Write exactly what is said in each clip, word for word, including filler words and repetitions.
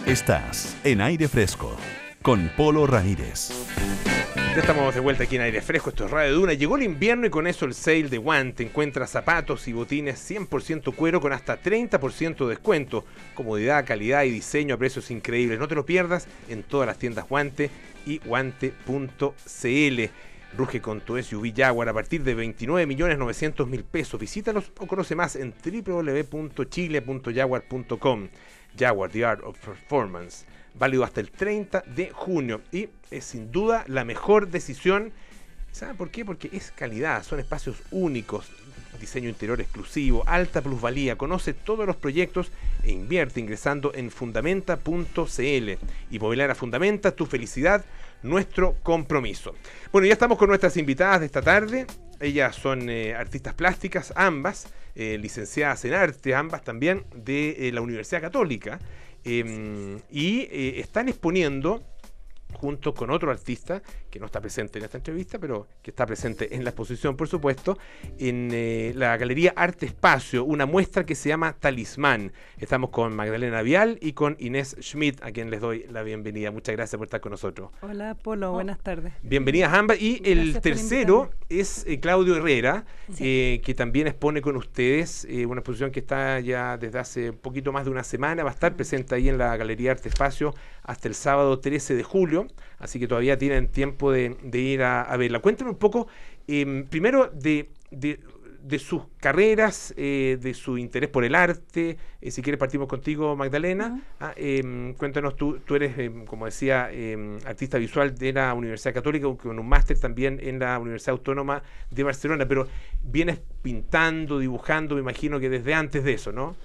Estás en Aire Fresco con Polo Ramírez. Ya estamos de vuelta aquí en Aire Fresco, esto es Radio Duna. Llegó el invierno y con eso el sale de Guante. Encuentra zapatos y botines cien por ciento cuero con hasta treinta por ciento de descuento. Comodidad, calidad y diseño a precios increíbles. No te lo pierdas en todas las tiendas Guante y guante punto c l. Ruge con tu S U V Jaguar a partir de veintinueve millones novecientos mil pesos. Visítalos o conoce más en w w w punto chile punto jaguar punto com. Jaguar, The Art of Performance. Válido hasta el treinta de junio y es sin duda la mejor decisión. ¿Saben por qué? Porque es calidad, son espacios únicos, diseño interior exclusivo, alta plusvalía. Conoce todos los proyectos e invierte ingresando en fundamenta punto c l. Inmobiliaria Fundamenta, tu felicidad, nuestro compromiso. Bueno, ya estamos con nuestras invitadas de esta tarde. Ellas son eh, artistas plásticas, ambas, eh, licenciadas en arte, ambas también de eh, la Universidad Católica. Eh, y eh, están exponiendo junto con otro artista que no está presente en esta entrevista, pero que está presente en la exposición, por supuesto, en eh, la Galería Arte Espacio, una muestra que se llama Talismán. Estamos con Magdalena Vial y con Inés Schmidt, a quien les doy la bienvenida. Muchas gracias por estar con nosotros. Hola, Polo, oh. buenas tardes. Bienvenidas ambas. Y gracias el tercero es eh, Claudio Herrera, sí. eh, que también expone con ustedes eh, una exposición que está ya desde hace un poquito más de una semana. Va a estar presente ahí en la Galería Arte Espacio hasta el sábado trece de julio. Así que todavía tienen tiempo de, de ir a, a verla. Cuéntame un poco, eh, primero, de, de, de sus carreras, eh, de su interés por el arte. Eh, si quieres partimos contigo, Magdalena. Uh-huh. ah, eh, cuéntanos, tú, tú eres, eh, como decía, eh, artista visual de la Universidad Católica, con un máster también en la Universidad Autónoma de Barcelona, pero vienes pintando, dibujando, me imagino que desde antes de eso, ¿no?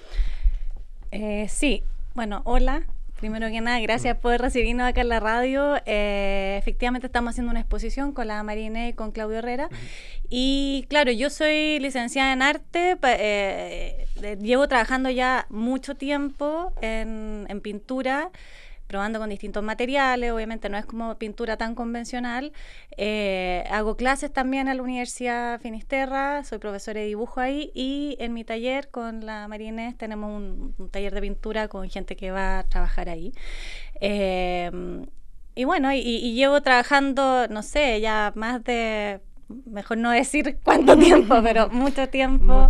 Eh, sí, bueno, hola. Primero que nada, gracias por recibirnos acá en la radio. Eh, efectivamente estamos haciendo una exposición con la María Inés y con Claudio Herrera. Uh-huh. Y claro, yo soy licenciada en arte, eh, llevo trabajando ya mucho tiempo en, en pintura, probando con distintos materiales, obviamente no es como pintura tan convencional. Eh, hago clases también en la Universidad Finisterra, soy profesora de dibujo ahí, y en mi taller con la María Inés tenemos un, un taller de pintura con gente que va a trabajar ahí. Eh, y bueno, y, y llevo trabajando, no sé, ya más de... mejor no decir cuánto tiempo, pero mucho tiempo,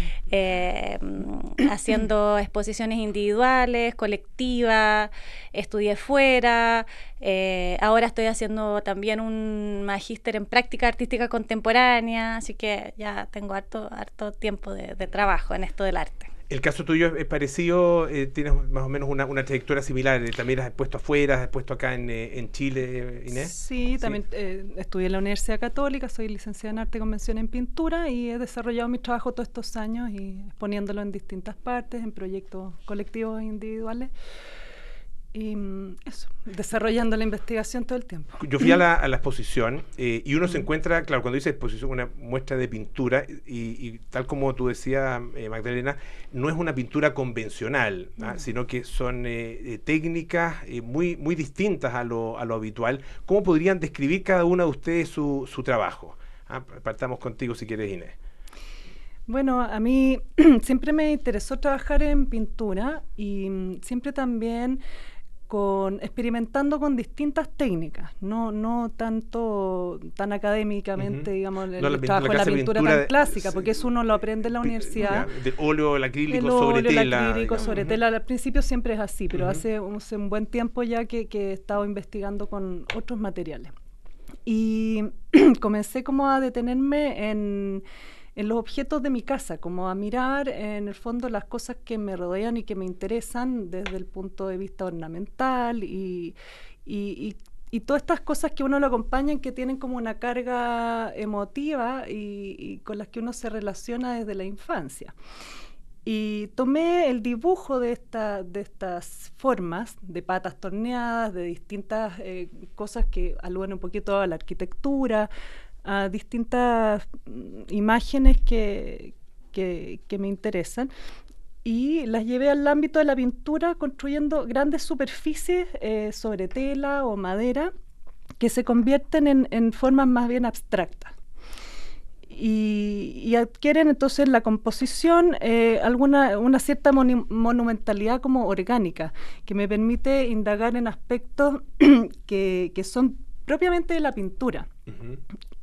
eh, haciendo exposiciones individuales, colectivas, estudié fuera, eh, ahora estoy haciendo también un magíster en práctica artística contemporánea, así que ya tengo harto, harto tiempo de, de trabajo en esto del arte. El caso tuyo es parecido, eh, tienes más o menos una, una trayectoria similar, eh, también has expuesto afuera, has expuesto acá en, eh, en Chile, Inés. Sí, también sí. Eh, estudié en la Universidad Católica, soy licenciada en Arte, Convención en Pintura y he desarrollado mi trabajo todos estos años y exponiéndolo en distintas partes, en proyectos colectivos e individuales. Y eso, desarrollando la investigación todo el tiempo. Yo fui a la, a la exposición eh, y uno mm. se encuentra, claro, cuando dice exposición, una muestra de pintura y, y tal como tú decías, eh, Magdalena, no es una pintura convencional, mm. ¿ah? sino que son eh, eh, técnicas eh, muy, muy distintas a lo, a lo habitual. ¿Cómo podrían describir cada una de ustedes su, su trabajo? ¿Ah? Partamos contigo si quieres, Inés. Bueno, a mí siempre me interesó trabajar en pintura y um, siempre también... Con, experimentando con distintas técnicas, no no tanto tan académicamente, uh-huh. digamos, el, no, la, el trabajo en la pintura, pintura tan clásica, sí, porque eso uno lo aprende en la universidad. Ya, del óleo, el acrílico el sobre óleo, tela. El acrílico digamos. sobre uh-huh. tela, al principio siempre es así, pero uh-huh. hace, hace un buen tiempo ya que, que he estado investigando con otros materiales. Y comencé como a detenerme en... en los objetos de mi casa, como a mirar en el fondo las cosas que me rodean y que me interesan desde el punto de vista ornamental y, y, y, y todas estas cosas que uno lo acompañan que tienen como una carga emotiva y, y con las que uno se relaciona desde la infancia. Y tomé el dibujo de, esta, de estas formas, de patas torneadas, de distintas eh, cosas que aluden un poquito a la arquitectura, a distintas imágenes que, que, que me interesan y las llevé al ámbito de la pintura construyendo grandes superficies eh, sobre tela o madera que se convierten en, en formas más bien abstractas. y, y adquieren entonces en la composición eh, alguna una cierta monu monumentalidad como orgánica, que me permite indagar en aspectos que, que son propiamente de la pintura. Uh-huh.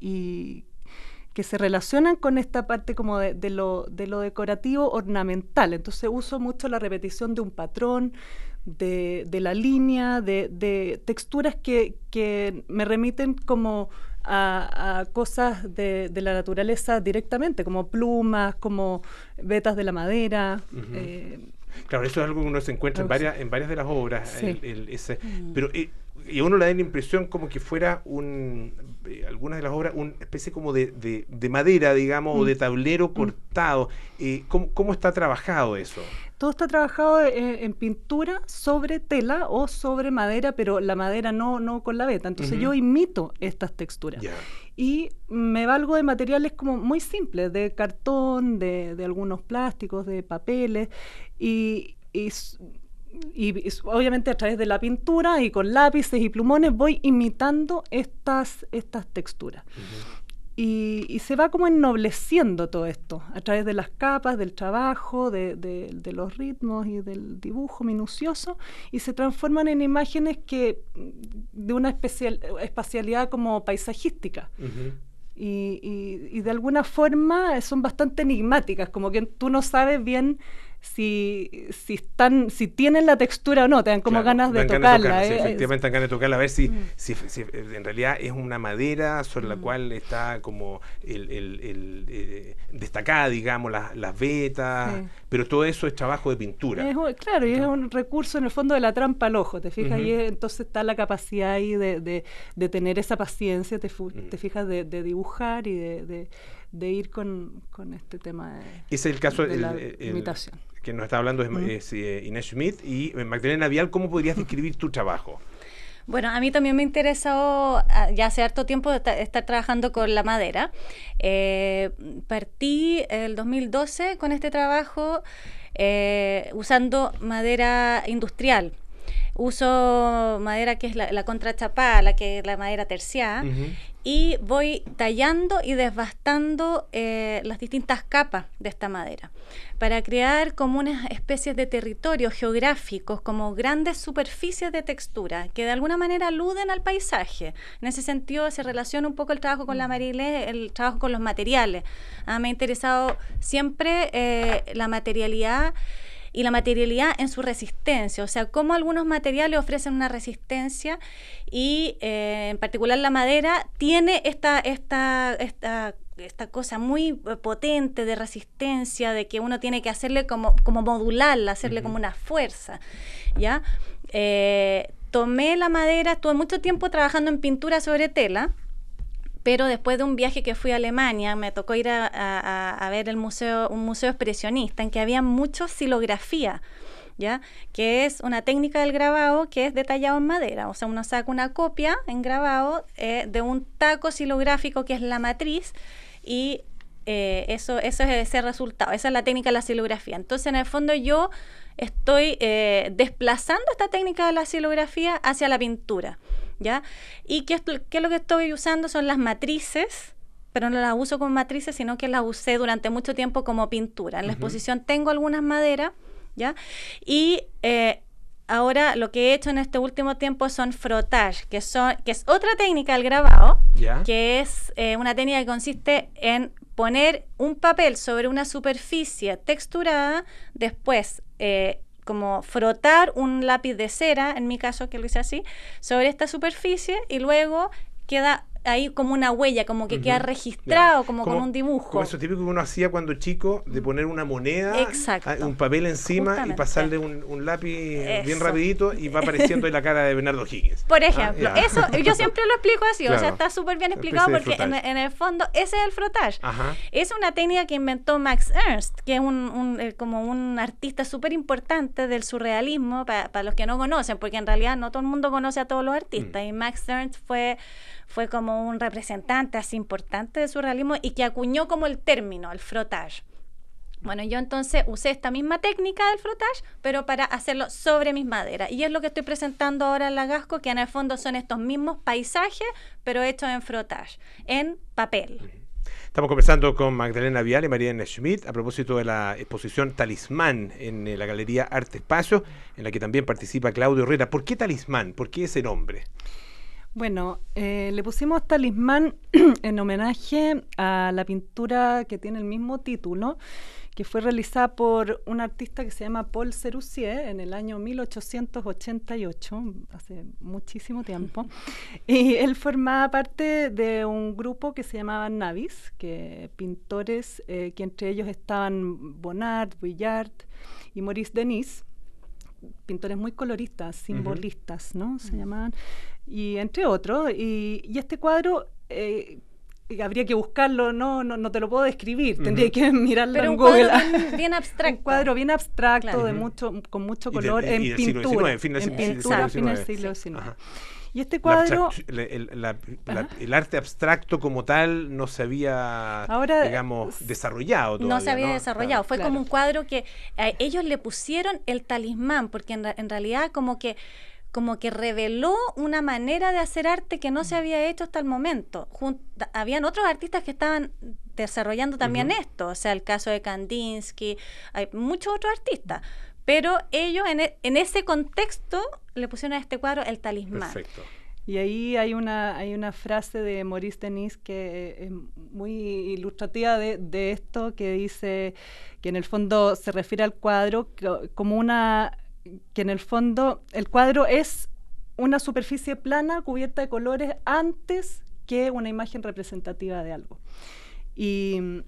Y que se relacionan con esta parte como de, de, lo, de lo decorativo ornamental. Entonces uso mucho la repetición de un patrón, de, de la línea, de, de texturas que, que me remiten como a, a cosas de, de la naturaleza directamente, como plumas, como vetas de la madera. Uh-huh. eh, claro, eso es algo que uno se encuentra en varias, en varias de las obras. Sí. El, el, ese, mm. Pero... Eh, y a uno le da la impresión como que fuera un eh, algunas de las obras una especie como de, de, de madera, digamos, mm. o de tablero mm. cortado. Eh, ¿cómo, ¿Cómo está trabajado eso? Todo está trabajado eh, en pintura sobre tela o sobre madera, pero la madera no, no con la veta. Entonces uh-huh. yo imito estas texturas. Yeah. Y me valgo de materiales como muy simples, de cartón, de, de algunos plásticos, de papeles, y... y Y, y obviamente a través de la pintura y con lápices y plumones voy imitando estas, estas texturas. Uh-huh. y, y se va como ennobleciendo todo esto a través de las capas, del trabajo, de, de, de los ritmos y del dibujo minucioso, y se transforman en imágenes que de una especial, espacialidad como paisajística. Uh-huh. y, y, y de alguna forma son bastante enigmáticas, como que tú no sabes bien si, si están, si tienen la textura o no, te dan como claro, ganas de dan tocarla. Ganas de tocarla, eh, sí, efectivamente dan ganas de tocarla, a ver si, mm. si, si, si en realidad es una madera sobre mm. la cual está como el, el, el, eh, destacada, digamos, las, las vetas, sí. pero todo eso es trabajo de pintura. Es, claro, y es un recurso en el fondo de la trampa al ojo, ¿te fijas? Uh-huh. Y es, entonces está la capacidad ahí de, de, de tener esa paciencia, te, fu- uh-huh. te fijas, de, de dibujar y de, de, de ir con, con este tema de, es el caso de el, la el, imitación. Que nos está hablando es, uh-huh. es eh, Inés Schmidt. Y eh, Magdalena Vial, ¿cómo podrías describir tu trabajo? Bueno, a mí también me interesó ya hace harto tiempo de estar trabajando con la madera. Eh, partí el dos mil doce con este trabajo eh, usando madera industrial. Uso madera que es la, la contrachapada, la que es la madera terciada, uh-huh. y voy tallando y desbastando eh, las distintas capas de esta madera para crear como unas especies de territorios geográficos, como grandes superficies de textura que de alguna manera aluden al paisaje. En ese sentido se relaciona un poco el trabajo con la Marilé, el trabajo con los materiales. Ah, me ha interesado siempre eh, la materialidad y la materialidad en su resistencia, o sea, cómo algunos materiales ofrecen una resistencia y eh, en particular la madera tiene esta, esta, esta, esta cosa muy potente de resistencia, de que uno tiene que hacerle como, como modularla, hacerle uh-huh. como una fuerza, ¿ya? Eh, tomé la madera, estuve mucho tiempo trabajando en pintura sobre tela, pero después de un viaje que fui a Alemania, me tocó ir a, a, a ver el museo, un museo expresionista en que había mucho silografía, ¿ya? Que es una técnica del grabado que es detallado en madera. O sea, uno saca una copia en grabado eh, de un taco silográfico que es la matriz y eh, eso, eso es ese resultado. Esa es la técnica de la silografía. Entonces, en el fondo, yo estoy eh, desplazando esta técnica de la silografía hacia la pintura, ¿ya? Y qué es, qué es lo que estoy usando son las matrices, pero no las uso como matrices, sino que las usé durante mucho tiempo como pintura. En la uh-huh. exposición tengo algunas maderas, ¿ya? Y eh, ahora lo que he hecho en este último tiempo son frottage, que, son, que es otra técnica del grabado, ¿ya? Que es eh, una técnica que consiste en poner un papel sobre una superficie texturada, después eh, como frotar un lápiz de cera, en mi caso que lo hice así, sobre esta superficie y luego queda ahí como una huella, como que uh-huh. queda registrado, yeah. como, como con un dibujo. Como eso típico que uno hacía cuando chico, de poner una moneda, a, un papel encima Justamente. y pasarle un, un lápiz eso. bien rapidito y va apareciendo en la cara de Bernardo Higgins. Por ejemplo, ah, yeah. eso yo siempre lo explico así, claro. o sea, está súper bien explicado porque en, en el fondo ese es el frottage. Ajá. Es una técnica que inventó Max Ernst, que es un, un eh, como un artista súper importante del surrealismo, para pa los que no conocen, porque en realidad no todo el mundo conoce a todos los artistas, mm. y Max Ernst fue fue como un representante así importante del surrealismo y que acuñó como el término, el frottage. Bueno, yo entonces usé esta misma técnica del frottage, pero para hacerlo sobre mis maderas. Y es lo que estoy presentando ahora en la Gasco, que en el fondo son estos mismos paisajes, pero hechos en frottage, en papel. Estamos conversando con Magdalena Vial y Mariana Schmidt a propósito de la exposición Talismán en eh, la Galería Arte Espacio, en la que también participa Claudio Herrera. ¿Por qué Talismán? ¿Por qué ese nombre? Bueno, eh, le pusimos Talismán en homenaje a la pintura que tiene el mismo título, que fue realizada por un artista que se llama Paul Sérusier en el año mil ochocientos ochenta y ocho, hace muchísimo tiempo. Y él formaba parte de un grupo que se llamaba Navis, que pintores, eh, que entre ellos estaban Bonnard, Vuillard y Maurice Denis, pintores muy coloristas, simbolistas, ¿no? Se llamaban, y entre otros. Y, y este cuadro... Eh, habría que buscarlo, no, no, no te lo puedo describir, uh-huh. tendría que mirarlo Pero en un Google. Cuadro bien, bien abstracto. Un cuadro bien abstracto, claro. de mucho, con mucho Y color, de, en y pintura. siglo diecinueve, fin del en siglo pintura, fin del diecinueve. siglo diecinueve. Ajá. Y este cuadro... La el, la, la, el arte abstracto como tal no se había, Ahora, digamos, desarrollado todavía. No se había ¿no? desarrollado. Claro. Fue Claro. como un cuadro que eh, ellos le pusieron el talismán, porque en, en realidad como que como que reveló una manera de hacer arte que no se había hecho hasta el momento. Jun habían otros artistas que estaban desarrollando también uh-huh. esto, o sea, el caso de Kandinsky, hay muchos otros artistas, pero ellos en, e en ese contexto le pusieron a este cuadro el talismán. Perfecto. Y ahí hay una, hay una frase de Maurice Denis que es muy ilustrativa de, de esto, que dice que en el fondo se refiere al cuadro como una... que en el fondo el cuadro es una superficie plana cubierta de colores antes que una imagen representativa de algo. Y,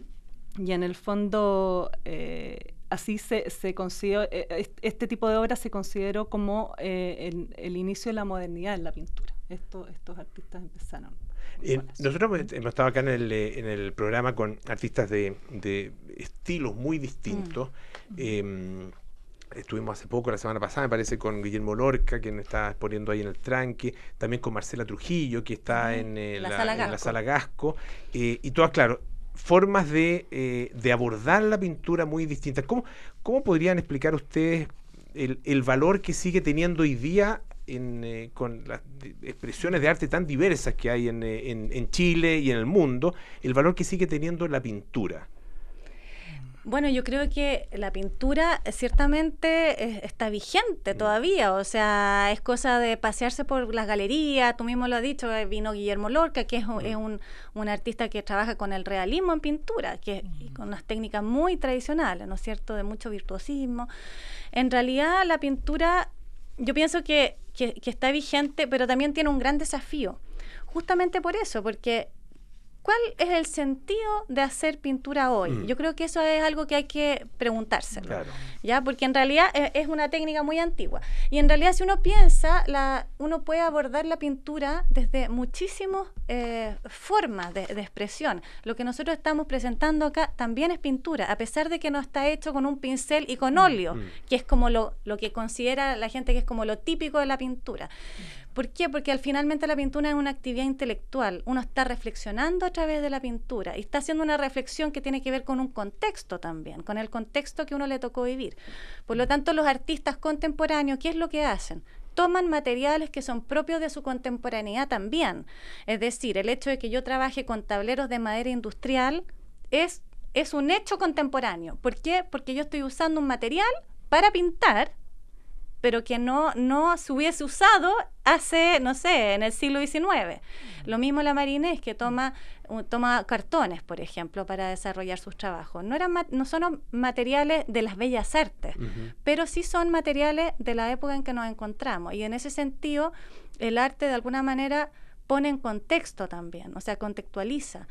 y en el fondo eh, así se, se consideró, eh, este tipo de obra se consideró como eh, el, el inicio de la modernidad en la pintura. Esto, estos artistas empezaron. Eh, nosotros hemos estado acá en el, en el programa con artistas de, de estilos muy distintos. Mm. Eh, Estuvimos hace poco, la semana pasada, me parece, con Guillermo Lorca, quien está exponiendo ahí en el Tranque, también con Marcela Trujillo, que está en, eh, la, la, sala en la Sala Gasco, eh, y todas, claro, formas de, eh, de abordar la pintura muy distintas. ¿Cómo, cómo podrían explicar ustedes el, el valor que sigue teniendo hoy día en, eh, con las expresiones de arte tan diversas que hay en, en, en Chile y en el mundo, el valor que sigue teniendo la pintura? Bueno, yo creo que la pintura ciertamente es, está vigente todavía, o sea, es cosa de pasearse por las galerías, tú mismo lo has dicho, vino Guillermo Lorca, que es un, es un, un artista que trabaja con el realismo en pintura, que y con unas técnicas muy tradicionales, ¿no es cierto?, de mucho virtuosismo. En realidad la pintura, yo pienso que, que, que está vigente, pero también tiene un gran desafío, justamente por eso, porque... ¿cuál es el sentido de hacer pintura hoy? Mm. Yo creo que eso es algo que hay que preguntárselo, claro. ¿ya? Porque en realidad es, es una técnica muy antigua. Y en realidad, si uno piensa, la, uno puede abordar la pintura desde muchísimas eh, formas de, de expresión. Lo que nosotros estamos presentando acá también es pintura, a pesar de que no está hecho con un pincel y con óleo, mm. que es como lo, lo que considera la gente que es como lo típico de la pintura. Mm. ¿Por qué? Porque al finalmente la pintura es una actividad intelectual. Uno está reflexionando a través de la pintura y está haciendo una reflexión que tiene que ver con un contexto también, con el contexto que uno le tocó vivir. Por lo tanto, los artistas contemporáneos, ¿qué es lo que hacen? Toman materiales que son propios de su contemporaneidad también. Es decir, el hecho de que yo trabaje con tableros de madera industrial es, es un hecho contemporáneo. ¿Por qué? Porque yo estoy usando un material para pintar, pero que no, no se hubiese usado hace, no sé, en el siglo diecinueve. Lo mismo la Marinés, que toma, uh, toma cartones, por ejemplo, para desarrollar sus trabajos. No, eran no son materiales de las bellas artes, uh-huh. pero sí son materiales de la época en que nos encontramos. Y en ese sentido, el arte de alguna manera pone en contexto también, o sea, contextualiza.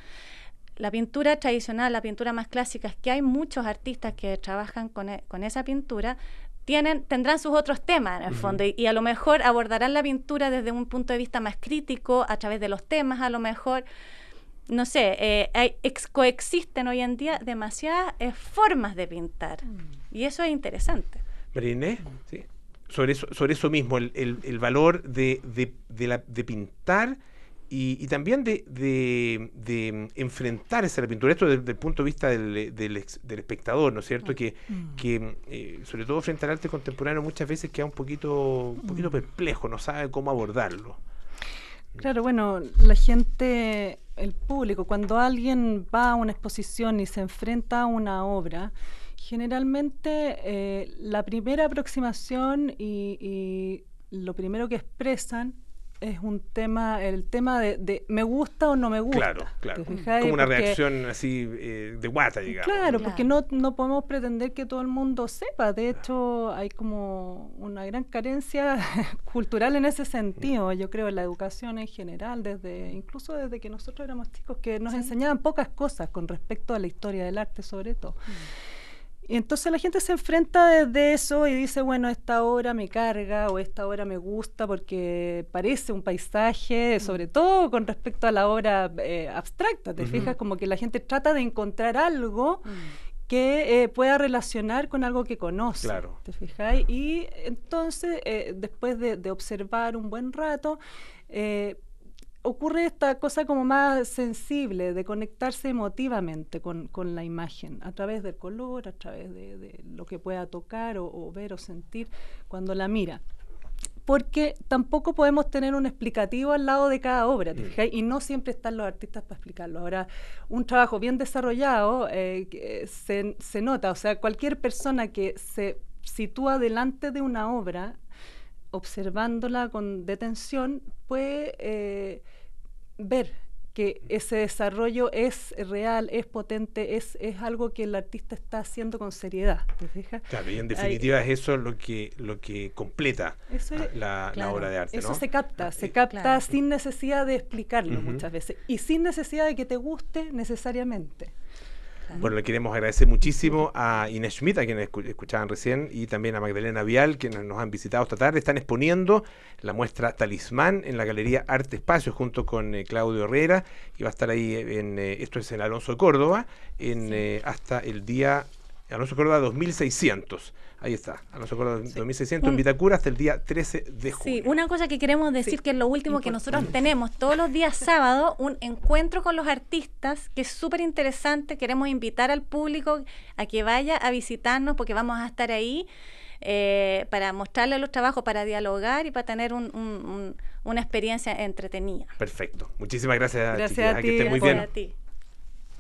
La pintura tradicional, la pintura más clásica, es que hay muchos artistas que trabajan con, e con esa pintura, Tienen, tendrán sus otros temas en el uh-huh. fondo y, y a lo mejor abordarán la pintura desde un punto de vista más crítico, a través de los temas, a lo mejor, no sé, eh, hay, ex, coexisten hoy en día demasiadas eh, formas de pintar uh-huh. y eso es interesante. Marinés, sí, sobre eso, sobre eso mismo, el, el, el valor de, de, de, la, de pintar y, y también de, de, de enfrentarse a la pintura, esto desde, desde el punto de vista del, del, ex, del espectador, ¿no es cierto? Que, mm. que eh, sobre todo frente al arte contemporáneo muchas veces queda un poquito, un poquito perplejo, no sabe cómo abordarlo. Claro, bueno, la gente el público, cuando alguien va a una exposición y se enfrenta a una obra, generalmente eh, la primera aproximación y, y lo primero que expresan es un tema, el tema de, de me gusta o no me gusta. Claro, claro. ¿Te fijas? Como una Porque, reacción así eh, de guata, digamos. claro, Claro. porque no, no podemos pretender que todo el mundo sepa. De hecho, hay como una gran carencia cultural en ese sentido. Yo creo en la educación en general, desde incluso desde que nosotros éramos chicos, que nos Sí. enseñaban pocas cosas con respecto a la historia del arte, sobre todo. Y entonces la gente se enfrenta desde eso y dice, bueno, esta obra me carga o esta obra me gusta porque parece un paisaje, mm. sobre todo con respecto a la obra eh, abstracta, ¿te uh-huh. fijas? Como que la gente trata de encontrar algo mm. que eh, pueda relacionar con algo que conoce, claro. ¿te fijas? Y entonces, eh, después de, de observar un buen rato, eh, ocurre esta cosa como más sensible, de conectarse emotivamente con, con la imagen, a través del color, a través de, de lo que pueda tocar o, o ver o sentir cuando la mira. Porque tampoco podemos tener un explicativo al lado de cada obra, ¿te fijas? Y no siempre están los artistas para explicarlo. Ahora, un trabajo bien desarrollado eh, que se, se nota, o sea, cualquier persona que se sitúa delante de una obra, observándola con detención, puede eh, ver que ese desarrollo es real, es potente, es, es algo que el artista está haciendo con seriedad, ¿te fijas? Claro, y en definitiva Ahí, es eso lo que, lo que completa eso es, la, claro, la obra de arte, eso ¿no? se capta, se eh, capta claro. sin necesidad de explicarlo uh-huh. muchas veces, y sin necesidad de que te guste necesariamente. Bueno, le queremos agradecer muchísimo a Inés Schmidt, a quienes escu- escuchaban recién, y también a Magdalena Vial, quienes nos han visitado esta tarde. Están exponiendo la muestra Talismán en la Galería Arte Espacio junto con eh, Claudio Herrera, y va a estar ahí, en eh, esto es en Alonso de Córdoba, en, sí. eh, hasta el día, Alonso de Córdoba dos mil seiscientos. Ahí está, Alonso de Córdoba sí. dos mil seiscientos un, en Vitacura hasta el día trece de julio. Sí, una cosa que queremos decir, sí. que es lo último Importante. que nosotros tenemos todos los días sábado, un encuentro con los artistas que es súper interesante. Queremos invitar al público a que vaya a visitarnos porque vamos a estar ahí eh, para mostrarles los trabajos, para dialogar y para tener un, un, un, una experiencia entretenida. Perfecto. Muchísimas gracias, gracias chiquillas, a ti, que estén muy bien. A ti.